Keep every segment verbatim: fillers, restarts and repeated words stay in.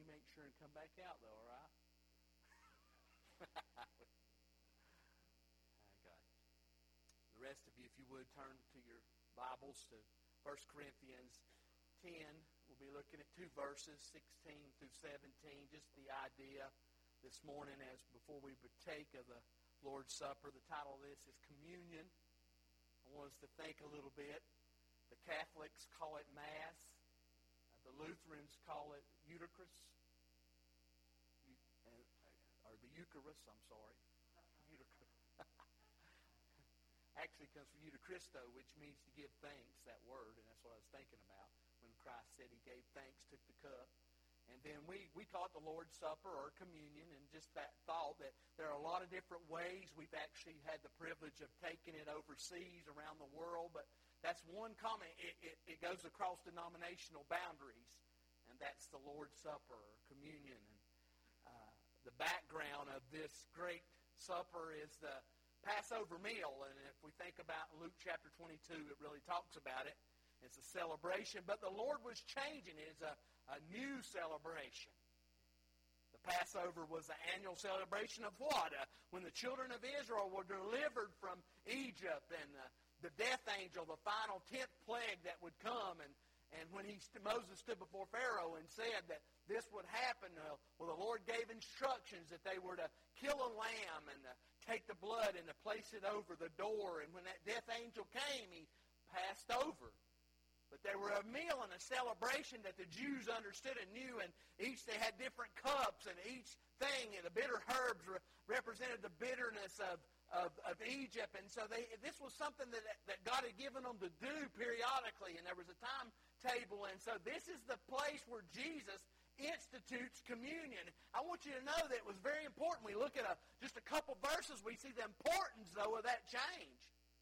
you make sure and come back out, though, all right? Okay. The rest of you, if you would, turn to your Bibles to First Corinthians ten. We'll be looking at two verses, sixteen through seventeen, just the idea this morning as before we partake of the Lord's Supper. The title of this is Communion. I want us to think a little bit. The Catholics call it Mass. The Lutherans call it Eucharist. Or the Eucharist, I'm sorry. Eucharist. Actually comes from Eucharisto, which means to give thanks, that word, and that's what I was thinking about when Christ said he gave thanks, took the cup. And then we, we call it the Lord's Supper or communion, and just that thought that there are a lot of different ways. We've actually had the privilege of taking it overseas around the world, but that's one common. It, it, it goes across denominational boundaries, and that's the Lord's Supper or communion. And uh, the background of this great supper is the Passover meal, and if we think about Luke chapter twenty-two, it really talks about it. It's a celebration, but the Lord was changing it. It's a, a new celebration. The Passover was the annual celebration of what? Uh, when the children of Israel were delivered from Egypt, and uh, the death angel, the final tenth plague that would come, and, and when he Moses stood before Pharaoh and said that this would happen, uh, well, the Lord gave instructions that they were to kill a lamb and uh, take the blood and to place it over the door, and when that death angel came, he passed over. But they were a meal and a celebration that the Jews understood and knew, and each they had different cups, and each thing, and the bitter herbs re- represented the bitterness of, of, of Egypt. And so they, this was something that, that God had given them to do periodically, and there was a timetable. And so this is the place where Jesus institutes communion. I want you to know that it was very important. We look at a, just a couple verses, we see the importance, though, of that change.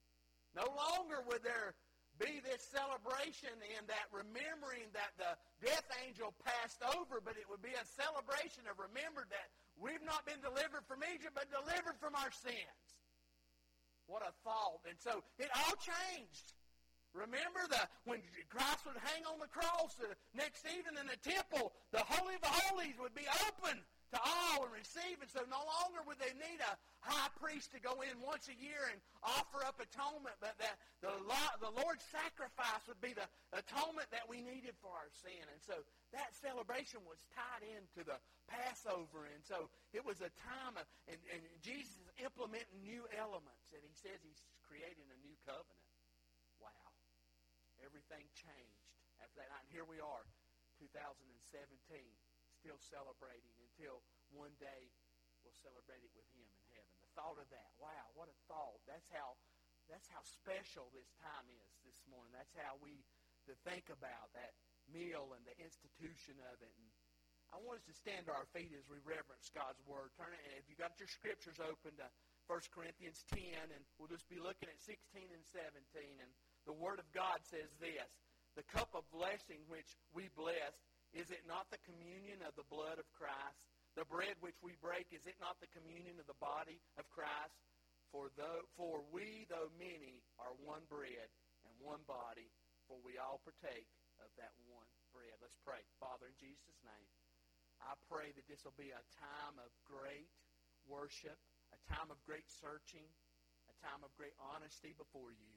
No longer would there be this celebration and that remembering that the death angel passed over, but it would be a celebration of remember that we've not been delivered from Egypt, but delivered from our sins. What a thought. And so it all changed. Remember the when Christ would hang on the cross the next evening in the temple, the Holy of Holies would be open to all and receive. And so no longer would they need a high priest to go in once a year and offer up atonement, but that the, the Lord's sacrifice would be the atonement that we needed for our sin. And so that celebration was tied into the Passover. And so it was a time of, and, and Jesus is implementing new elements. And he says he's creating a new covenant. Wow. Everything changed after that night. And here we are, two thousand seventeen. Still celebrating until one day we'll celebrate it with him in heaven. The thought of that, wow, what a thought. That's how that's how special this time is this morning. That's how we to think about that meal and the institution of it. And I want us to stand to our feet as we reverence God's Word. Turn it, if you got your scriptures open to First Corinthians ten, and we'll just be looking at sixteen and seventeen. And the Word of God says this: the cup of blessing which we bless, is it not the communion of the blood of Christ? The bread which we break, is it not the communion of the body of Christ? For though, for we, though many, are one bread and one body, for we all partake of that one bread. Let's pray. Father, in Jesus' name, I pray that this will be a time of great worship, a time of great searching, a time of great honesty before you.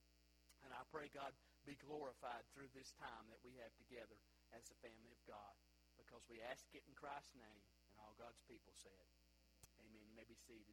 And I pray, God, be glorified through this time that we have together as the family of God, because we ask it in Christ's name, and all God's people said, amen. You may be seated.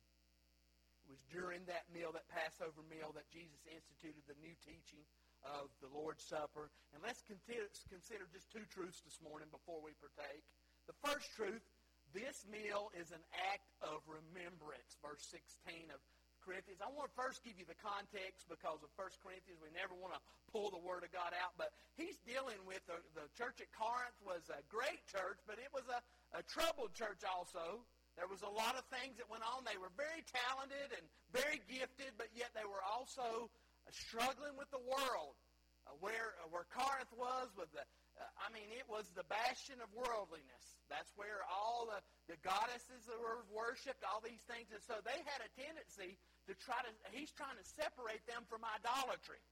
It was during that meal, that Passover meal, that Jesus instituted the new teaching of the Lord's Supper. And let's consider, consider just two truths this morning before we partake. The first truth, this meal is an act of remembrance, verse sixteen of Corinthians. I want to first give you the context because of First Corinthians. We never want to pull the Word of God out, but he's dealing with the, the church at Corinth was a great church, but it was a, a troubled church also. There was a lot of things that went on. They were very talented and very gifted, but yet they were also uh, struggling with the world. Uh, where uh, where Corinth was, with the, uh, I mean, it was the bastion of worldliness. That's where all the, the goddesses were worshipped, all these things. And so they had a tendency to try to, he's trying to separate them from idolatry.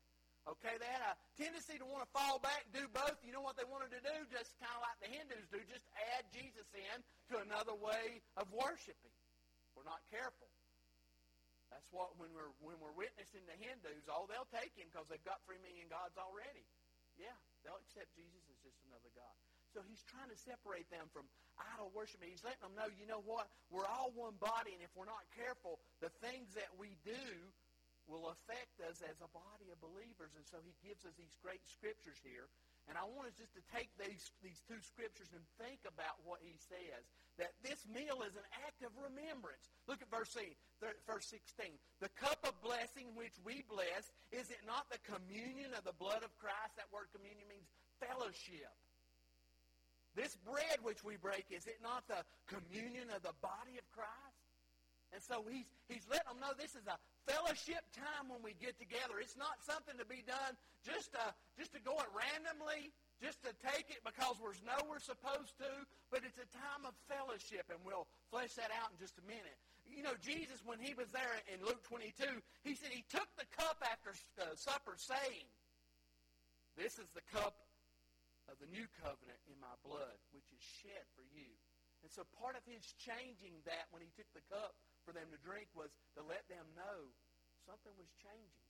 Okay, they had a tendency to want to fall back and do both. You know what they wanted to do? Just kind of like the Hindus do, just add Jesus in to another way of worshiping. We're not careful. That's what, when we're when we're witnessing the Hindus, oh, they'll take him because they've got three million gods already. Yeah, they'll accept Jesus as just another God. So he's trying to separate them from idol worship. He's letting them know, you know what? We're all one body, and if we're not careful, the things that we do will affect us as a body of believers. And so he gives us these great scriptures here. And I want us just to take these, these two scriptures and think about what he says. That this meal is an act of remembrance. Look at verse sixteen. The cup of blessing which we bless, is it not the communion of the blood of Christ? That word communion means fellowship. This bread which we break, is it not the communion of the body of Christ? And so he's, he's letting them know this is a fellowship time when we get together. It's not something to be done just to, just to go it randomly, just to take it because we know we're supposed to, but it's a time of fellowship, and we'll flesh that out in just a minute. You know, Jesus, when he was there in Luke twenty-two, he said he took the cup after uh, supper, saying, this is the cup of the new covenant in my blood, which is shed for you. And so part of his changing that when he took the cup for them to drink was to let them know something was changing.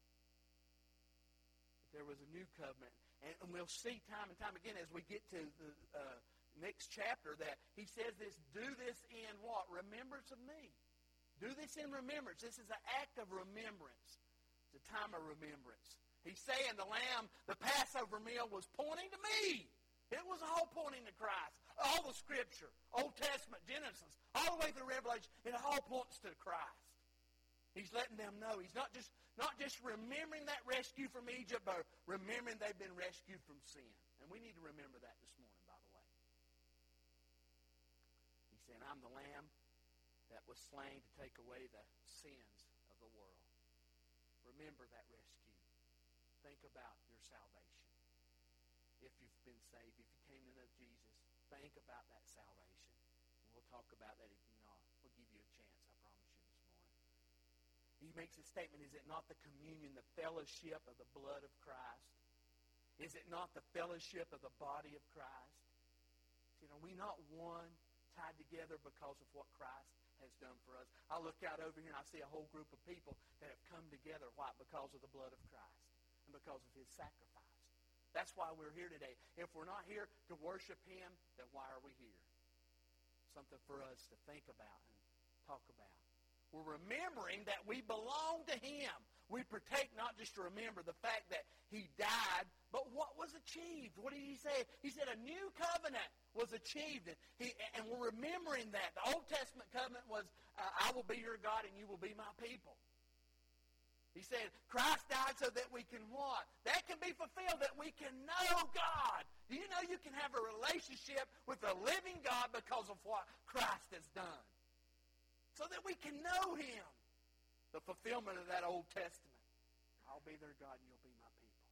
There was a new covenant. And, and we'll see time and time again as we get to the uh, next chapter that he says this, do this in what? Remembrance of me. Do this in remembrance. This is an act of remembrance. It's a time of remembrance. He's saying the lamb, the Passover meal was pointing to me. It was all pointing to Christ. All the Scripture, Old Testament, Genesis, all the way through Revelation, it all points to Christ. He's letting them know. He's not just not just remembering that rescue from Egypt, but remembering they've been rescued from sin. And we need to remember that this morning, by the way. He's saying, I'm the lamb that was slain to take away the sins of the world. Remember that rescue. Think about your salvation. If you've been saved, if you came to know Jesus, think about that salvation. And we'll talk about that if you're not. We'll give you a chance, I promise you this morning. He makes a statement, is it not the communion, the fellowship of the blood of Christ? Is it not the fellowship of the body of Christ? You know, we not one tied together because of what Christ has done for us. I look out over here and I see a whole group of people that have come together. Why? Because of the blood of Christ and because of his sacrifice. That's why we're here today. If we're not here to worship him, then why are we here? Something for us to think about and talk about. We're remembering that we belong to him. We partake not just to remember the fact that he died, but what was achieved. What did he say? He said a new covenant was achieved. And, he, and we're remembering that. The Old Testament covenant was, uh, I will be your God and you will be my people. He said, Christ died so that we can what? That can be fulfilled, that we can know God. Do you know you can have a relationship with the living God because of what Christ has done? So that we can know him. The fulfillment of that Old Testament. I'll be their God and you'll be my people.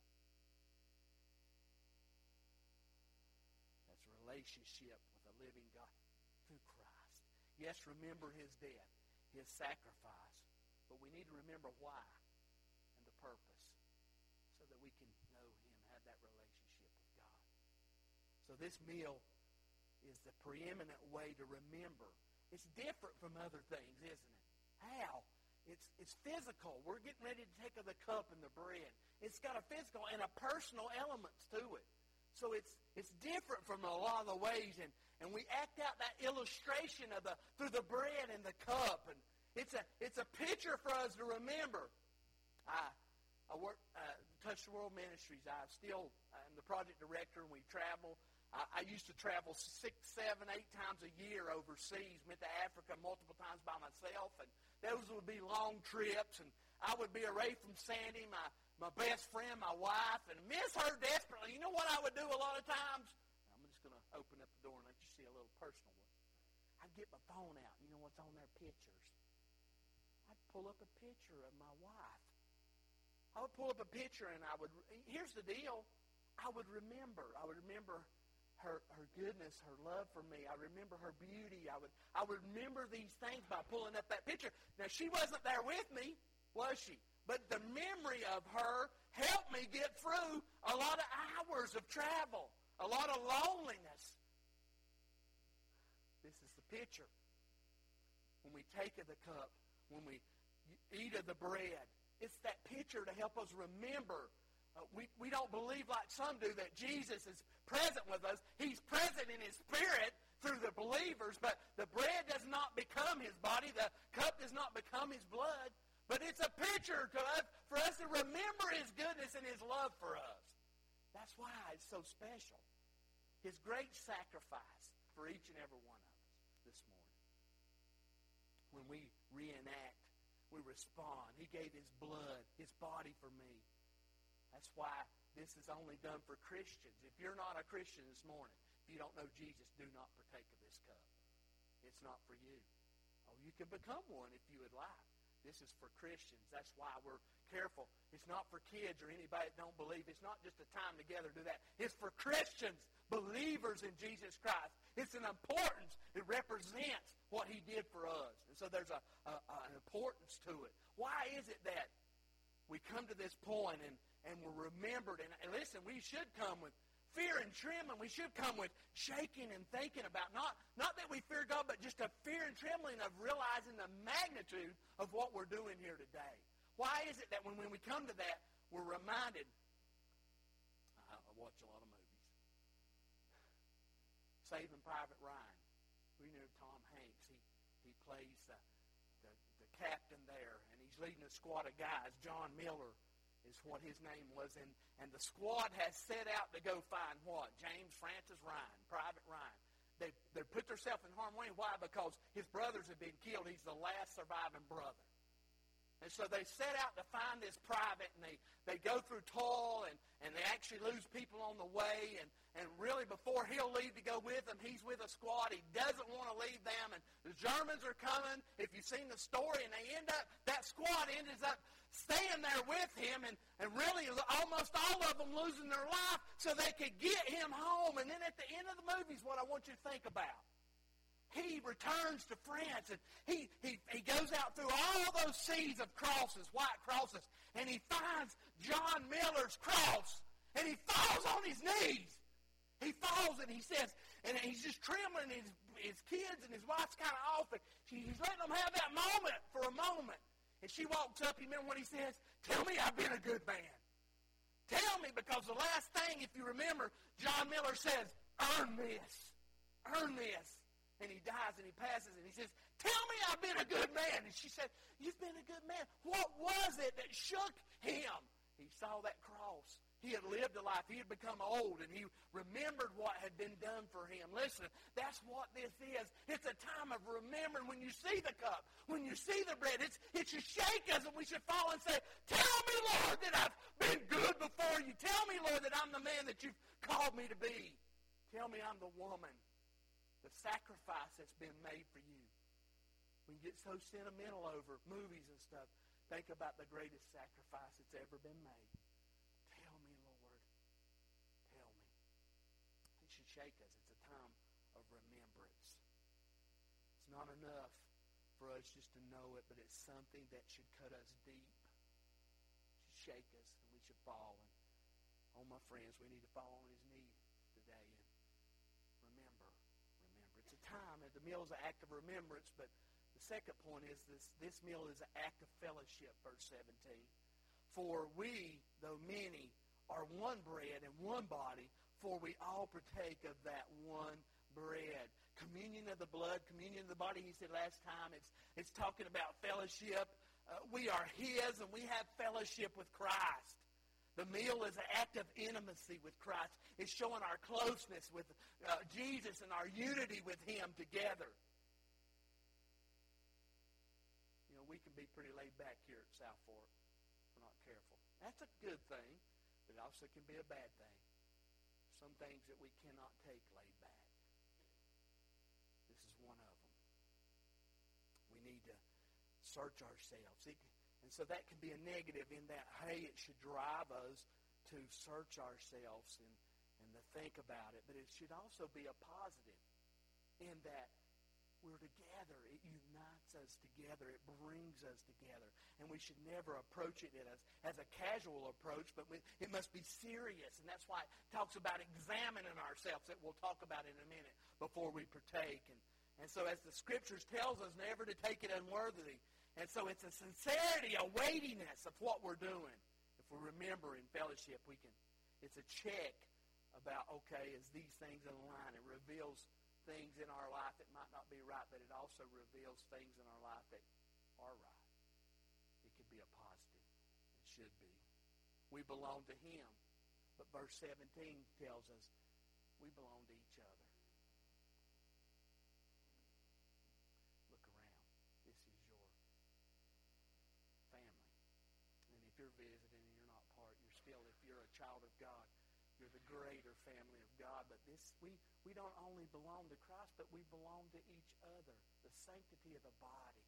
That's a relationship with the living God through Christ. Yes, remember his death, his sacrifice. But we need to remember why. Purpose, so that we can know him, have that relationship with God. So this meal is the preeminent way to remember. It's different from other things, isn't it? How? It's it's physical. We're getting ready to take of the cup and the bread. It's got a physical and a personal elements to it. So it's it's different from a lot of the ways, and, and we act out that illustration of the through the bread and the cup, and it's a it's a picture for us to remember. I I work uh, Touch the World Ministries. I still am the project director, and we travel. I, I used to travel six, seven, eight times a year overseas. Went to Africa multiple times by myself, and those would be long trips. And I would be away from Sandy, my my best friend, my wife, and miss her desperately. You know what I would do a lot of times? I'm just going to open up the door and let you see a little personal one. I'd get my phone out. You know what's on there? Pictures. I'd pull up a picture of my wife. I would pull up a picture and I would, here's the deal, I would remember. I would remember her her goodness, her love for me. I remember her beauty. I would I would remember these things by pulling up that picture. Now, she wasn't there with me, was she? but the memory of her helped me get through a lot of hours of travel, a lot of loneliness. This is the picture. When we take of the cup, when we eat of the bread, it's that picture to help us remember. Uh, we, we don't believe like some do that Jesus is present with us. He's present in His Spirit through the believers, but the bread does not become His body. The cup does not become His blood. But it's a picture to us, for us to remember His goodness and His love for us. That's why it's so special. His great sacrifice for each and every one of us this morning. When we reenact, we respond. He gave His blood, His body for me. That's why this is only done for Christians. If you're not a Christian this morning, if you don't know Jesus, do not partake of this cup. It's not for you. Oh, you can become one if you would like. This is for Christians. That's why we're careful. It's not for kids or anybody that don't believe. It's not just a time together to do that. It's for Christians, believers in Jesus Christ. It's an importance. It represents what He did for us. And so there's a, a, an importance to it. Why is it that we come to this point and And we're remembered. And, and listen, we should come with fear and trembling. We should come with shaking and thinking about, not, not that we fear God, but just a fear and trembling of realizing the magnitude of what we're doing here today. Why is it that when, when we come to that, we're reminded? I, I watch a lot of movies. Saving Private Ryan. We know Tom Hanks. He, he plays the, the, the captain there, and he's leading a squad of guys. John Miller is what his name was, and, and the squad has set out to go find what? James Francis Ryan, Private Ryan. They they put themselves in harm's way. Why? Because his brothers have been killed. He's the last surviving brother. And so they set out to find this private, and they, they go through toil, and, and they actually lose people on the way, and, and really before he'll leave to go with them, he's with a squad. He doesn't want to leave them, and the Germans are coming. If you've seen the story, and they end up, that squad ends up staying there with him, and, and really almost all of them losing their life so they could get him home. And then at the end of the movie is what I want you to think about. He returns to France, and he, he, he goes out through all those seas of crosses, white crosses, and he finds John Miller's cross, and he falls on his knees. He falls, and he says, and he's just trembling, his, his kids and his wife's kind of off, and he's letting them have that moment for a moment. And she walks up, you remember what he says? Tell me I've been a good man. Tell me, because the last thing, if you remember, John Miller says, earn this. Earn this. And he dies and he passes and he says, tell me I've been a good man. And she said, you've been a good man. What was it that shook him? He saw that cross. He had lived a life. He had become old, and he remembered what had been done for him. Listen, that's what this is. It's a time of remembering. When you see the cup, when you see the bread, it's, it should shake us, and we should fall and say, tell me, Lord, that I've been good before you. Tell me, Lord, that I'm the man that you've called me to be. Tell me I'm the woman. The sacrifice that's been made for you. We get so sentimental over movies and stuff. Think about the greatest sacrifice that's ever been made. Tell me, Lord. Tell me. It should shake us. It's a time of remembrance. It's not enough for us just to know it, but it's something that should cut us deep. It should shake us, and we should fall. And, oh, my friends, we need to fall on His knees today and remember. It's a time, and the meal is an act of remembrance, but the second point is this, this meal is an act of fellowship, verse seventeen. For we, though many, are one bread and one body, for we all partake of that one bread. Communion of the blood, communion of the body, he said last time, it's, it's talking about fellowship. Uh, we are His, and we have fellowship with Christ. The meal is an act of intimacy with Christ. It's showing our closeness with uh, Jesus and our unity with Him together. You know, we can be pretty laid back here at South Fork if we're not careful. That's a good thing, but it also can be a bad thing. Some things that we cannot take laid back. This is one of them. We need to search ourselves. It, And so that can be a negative in that, hey, it should drive us to search ourselves and, and to think about it. But it should also be a positive in that we're together. It unites us together. It brings us together. And we should never approach it as, as a casual approach, but we, it must be serious. And that's why it talks about examining ourselves, that we'll talk about in a minute, before we partake. And, and so as the Scriptures tells us, never to take it unworthily. And so it's a sincerity, a weightiness of what we're doing. If we remember in fellowship, we can. It's a check about, okay, is these things in line? It reveals things in our life that might not be right, but it also reveals things in our life that are right. It could be a positive. It should be. We belong to Him. But verse seventeen tells us we belong to each other. Look around. This is your family. And if you're visiting and you're not part, you're still, if you're a child of God, you're the greater family of God. But this, we, we don't only belong to Christ, but we belong to each other. The sanctity of the body.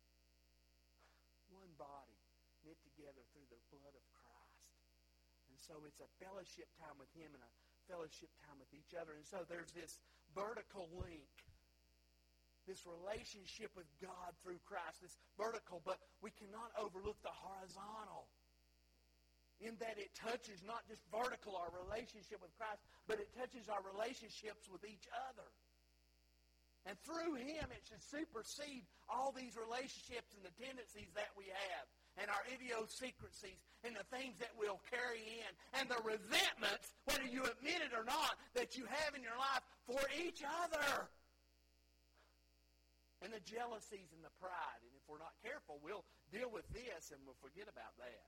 One body knit together through the blood of Christ. And so it's a fellowship time with Him and a fellowship time with each other. And so there's this vertical link. This relationship with God through Christ. This vertical, but we cannot overlook the horizontal. In that it touches not just vertical, our relationship with Christ, but it touches our relationships with each other. And through Him, it should supersede all these relationships and the tendencies that we have, and our idiosyncrasies, and the things that we'll carry in, and the resentments, whether you admit it or not, that you have in your life for each other. And the jealousies and the pride. And if we're not careful, we'll deal with this and we'll forget about that.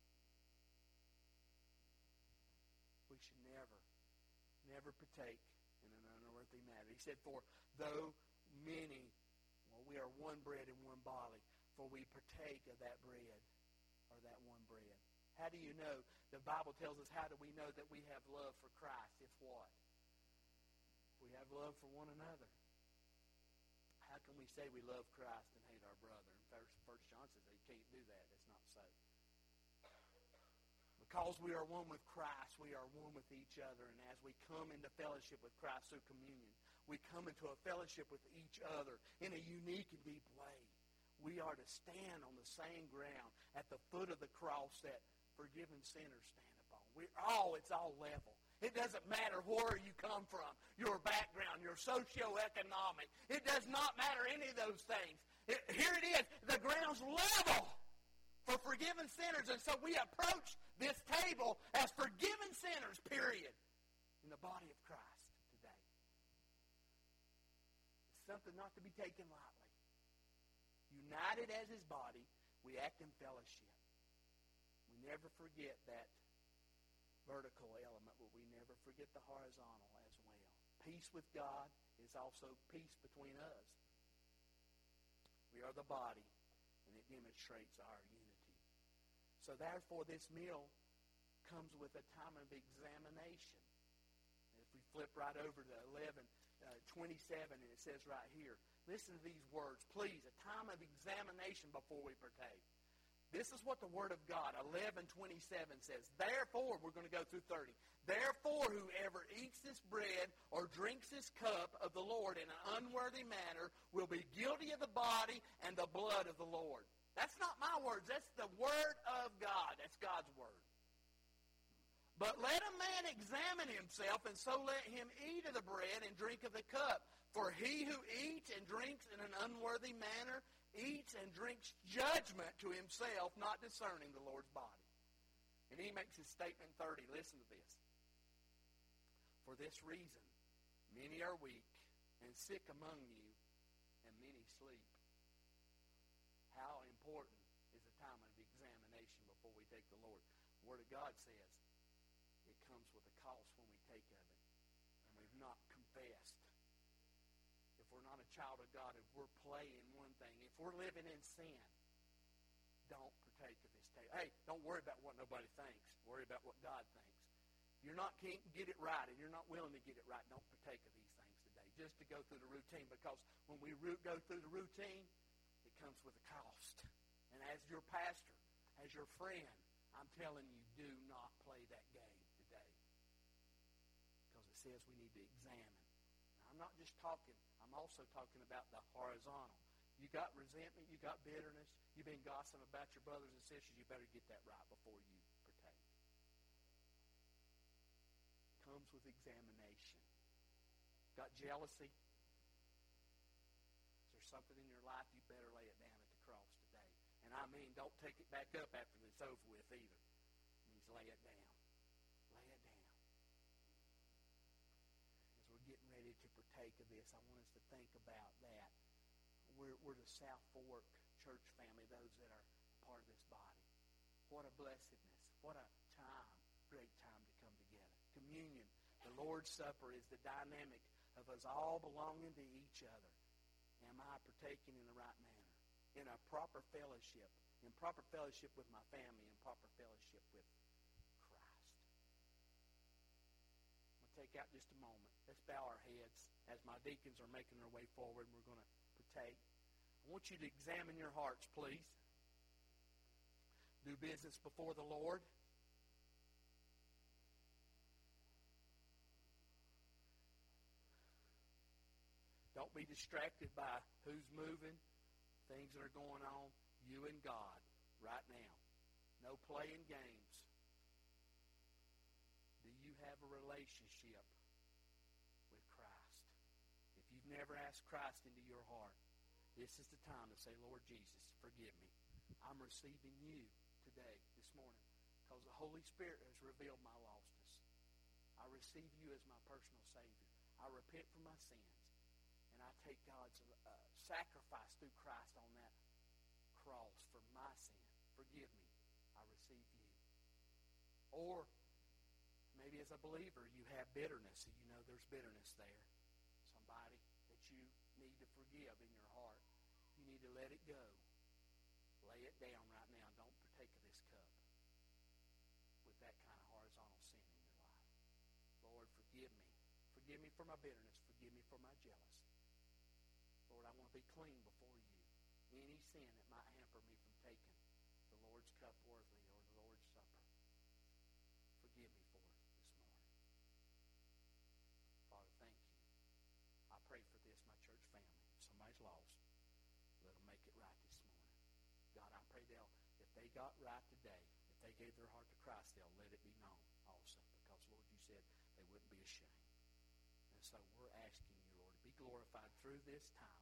We should never, never partake in an unworthy matter. He said, for though many, well, we are one bread and one body, for we partake of that bread, or that one bread. How do you know? The Bible tells us, how do we know that we have love for Christ? If what? We have love for one another. How can we say we love Christ and hate our brother? And First, First John says that you can't do that. That's not so. Because we are one with Christ, we are one with each other. And as we come into fellowship with Christ through communion, we come into a fellowship with each other in a unique and deep way. We are to stand on the same ground at the foot of the cross that forgiven sinners stand upon. We're all, it's all level. It doesn't matter where you come from, your background, your socioeconomic. It does not matter any of those things. It, here it is. The ground's level for forgiven sinners. And so we approach this table as forgiven sinners, period, in the body of Christ today. It's something not to be taken lightly. United as His body, we act in fellowship. We never forget that vertical element, but we never forget the horizontal as well. Peace with God is also peace between us. We are the body, and it demonstrates our unity. So therefore, this meal comes with a time of examination. If we flip right over to eleven twenty-seven, and it says right here, listen to these words, please, a time of examination before we partake. This is what the Word of God, eleven twenty-seven, says. Therefore, we're going to go through thirty. Therefore, whoever eats this bread or drinks this cup of the Lord in an unworthy manner will be guilty of the body and the blood of the Lord. That's not my words. That's the Word of God. That's God's Word. But let a man examine himself, and so let him eat of the bread and drink of the cup. For he who eats and drinks in an unworthy manner eats and drinks judgment to himself, not discerning the Lord's body. And he makes his statement thirty. Listen to this. For this reason, many are weak and sick among you, and many sleep. How important is a time of examination before we take the Lord? The Word of God says it comes with a cost when we take of it. And we've not confessed. If we're not a child of God, if we're playing one thing, if we're living in sin, don't partake of this table. Hey, don't worry about what nobody thinks. Worry about what God thinks. If you're not can't get it right and you're not willing to get it right, don't partake of these things today. Just to go through the routine, because when we go through the routine, it comes with a cost. And as your pastor, as your friend, I'm telling you, do not play that game today. Because it says we need to examine. I'm not just talking. I'm also talking about the horizontal. You got resentment, you got bitterness, you've been gossiping about your brothers and sisters, you better get that right before you partake. Comes with examination. Got jealousy? Is there something in your life? You better lay it down at the cross today. And I mean, don't take it back up after it's over with either. It means lay it down. Lay it down. As we're getting ready to partake of this, I want us to think about that. We're, we're the South Fork church family, those that are part of this body. What a blessedness. What a time, great time to come together. Communion, the Lord's Supper, is the dynamic of us all belonging to each other. Am I partaking in the right manner? In a proper fellowship. In proper fellowship with my family. In proper fellowship with Christ. I'm going to take out just a moment. Let's bow our heads as my deacons are making their way forward, and we're going to partake. I want you to examine your hearts, please. Do business before the Lord. Don't be distracted by who's moving, things that are going on. You and God right now. No playing games. Do you have a relationship with Christ? If you've never asked Christ into your heart, this is the time to say, Lord Jesus, forgive me. I'm receiving you today, this morning, because the Holy Spirit has revealed my lostness. I receive you as my personal Savior. I repent for my sins. And I take God's uh, sacrifice through Christ on that cross for my sin. Forgive me. I receive you. Or maybe as a believer, you have bitterness, and you know there's bitterness there. Somebody that you need to forgive in your heart. You need to let it go. Lay it down right now. Don't partake of this cup with that kind of horizontal sin in your life. Lord, forgive me. Forgive me for my bitterness. Forgive me for my jealousy. Lord, I want to be clean before you. Any sin that might hamper me from taking the Lord's cup worthily or the Lord's supper, forgive me for it this morning. Father, thank you. I pray for this, my church family. If somebody's lost, let them make it right this morning. God, I pray they'll, if they got right today, if they gave their heart to Christ, they'll let it be known also. Because, Lord, you said they wouldn't be ashamed. And so we're asking you, Lord, to be glorified through this time.